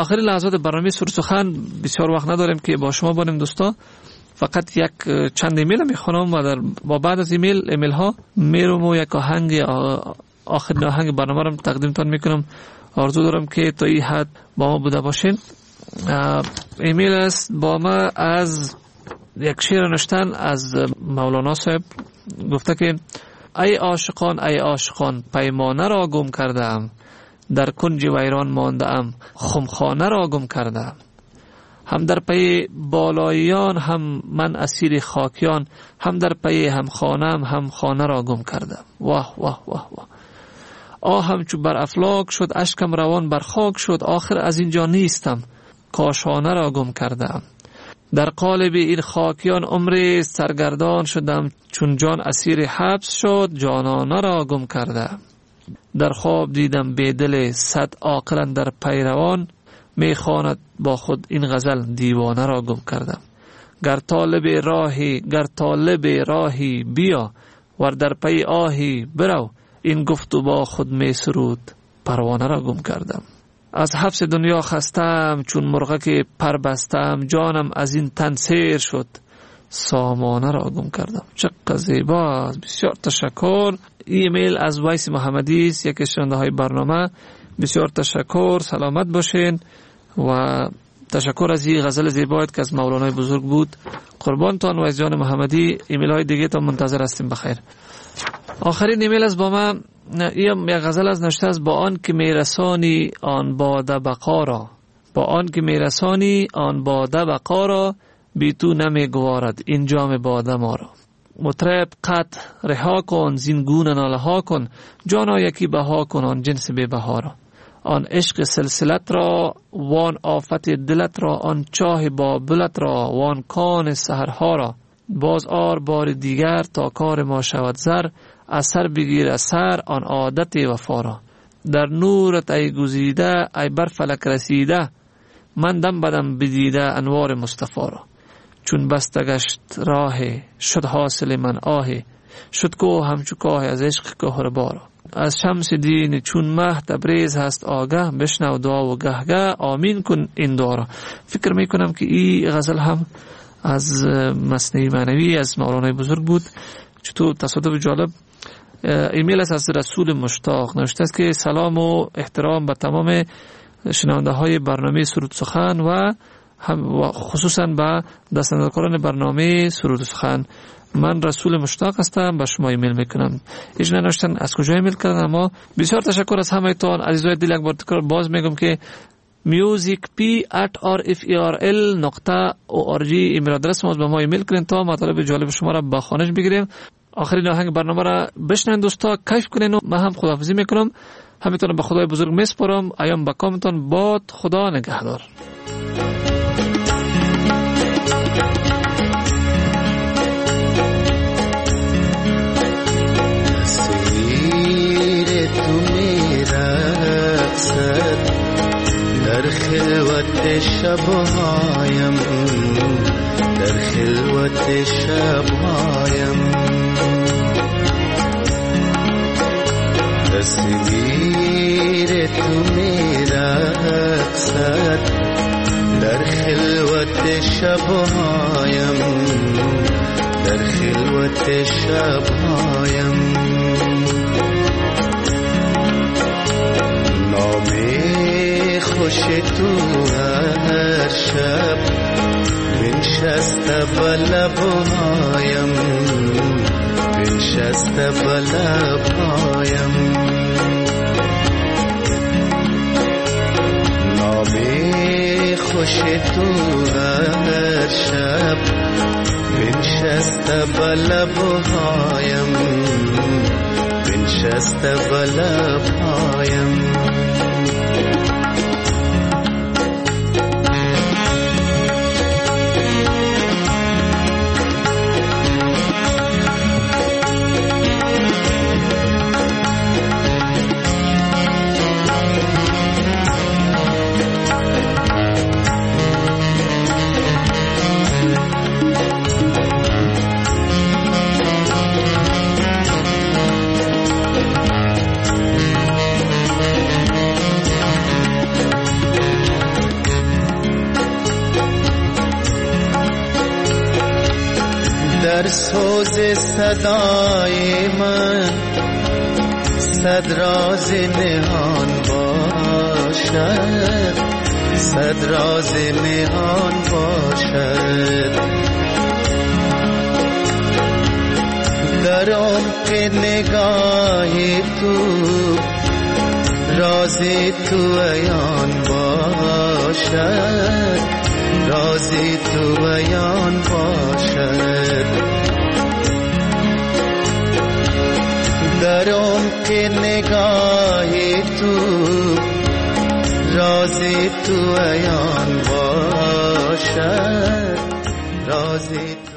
آخرین لحظات برنامه سرسخن بسیار وقت نداریم که با شما باشیم دوستا. فقط یک چند ایمیل میخونم و در با بعد از ایمیل ایمیل ها میرم و یک آهنگ آخرین آهنگ برنامه رو تقدیمتان میکنم. آرزو دارم که تا این حد با ما بوده باشین. ایمیل است با ما از یک شعر نوشتن از مولانا صاحب. گفته که ای عاشقان ای عاشقان پیمانه را گم کردم، در کنج ویران ماندم خمخانه را گم کردم. هم در پی بالاییان هم من اسیر خاکیان، هم در پی هم خانم هم خانه را گم کردم. واه واه واه واه. آهم چو بر افلاک شد، اشکم روان بر خاک شد، آخر از اینجا نیستم کاشانه را گم کردم. در قالب این خاکیان عمری سرگردان شدم، چون جان اسیر حبس شد جانانه را گم کردم. در خواب دیدم بیدل صد عاقل در پیروان، میخواند با خود این غزل دیوانه را گم کردم. گر طالب راهی گر طالب راهی بیا، ور در پی آهی برو، این گفتو با خود می سرود پروانه را گم کردم. از حبس دنیا خستم چون مرغک پر بستم، جانم از این تن سیر شد سامانه را گم کردم. چقدر زیبا، بسیار تشکر. ایمیل از ویس محمدی است، یکی از شنونده های برنامه. بسیار تشکر، سلامت باشین و تشکر از این غزل زیبایت که از مولانای بزرگ بود. قربانتان ویس جان محمدی. ایمیل های دیگه تا منتظر هستیم. بخیر. آخرین ایمیل از با من یک غزل از نوشته است. با آن که میرسانی آن باده بقا را، با آن که میرسانی آن باده بقا را، بی تو نمیگوارد این جام باده ما را. مطرب قط رها کن زین گونه ناله ها کن، جانا یکی بها کن آن جنس بی بها را. آن عشق سلسلت را وان آفت دلت را، آن چاه بابلت را وان کان سحرها را. باز آر بار دیگر تا کار ما شود زر، اثر بگیر اثر آن عادت وفا را. در نورت ای گزیده ای بر فلک رسیده، من دم بدم بدیده انوار مصطفی را. چون بستگشت راه شد حاصل من آه، شد کوه همچو کاه از عشق گهربارا. از شمس دین چون مه تبریز هست آگه، بشنو دعا و گهگه آمین کن این دعا. فکر میکنم که این غزل هم از مثنوی معنوی از مولانای بزرگ بود. چطور تصادف جالب. ایمیل است از رسول مشتاق. نوشته است که سلام و احترام به تمام شنونده های برنامه سرود سخن و خصوصا به دستاندرکاران برنامه سرود سخن. من رسول مشتاق هستم، به شما ایمیل میکنم. ایش ننوشتن از کجا ایمیل کردن، اما بسیار تشکر از همه تان عزیزای دل. یک بار تکرار باز میگم که musicp at r f e r l نقطه org ایمیل آدرس ما، به ما ایمیل کنین تا مطالب جالب شما را به خوانش بگیریم. آخرین آهنگ برنامه را بشنوین دوستا، کیف کنین و من هم خداحافظی میکنم. همینطور به خدای بزرگ میسپارم. ایام به کامتان باد. خدا نگهدار. در خلوت شبهایم در خلوت شبهایم تصویر تو میرقصد در خلوت شبهایم در خلوت شبهایم خوش تو هر شب بنشسته به لبهایم بنشسته به لبهایم نام خوش تو هر شب بنشسته به لبهایم بنشسته به لبهایم در سوز صدای من صد راز نهان باشد، صد راز نهان باشد. در عمق نگاه تو راز تو عیان باشد، راز تو عیان باشد. در عمق نگاه تو راز تو عیان باشد، راز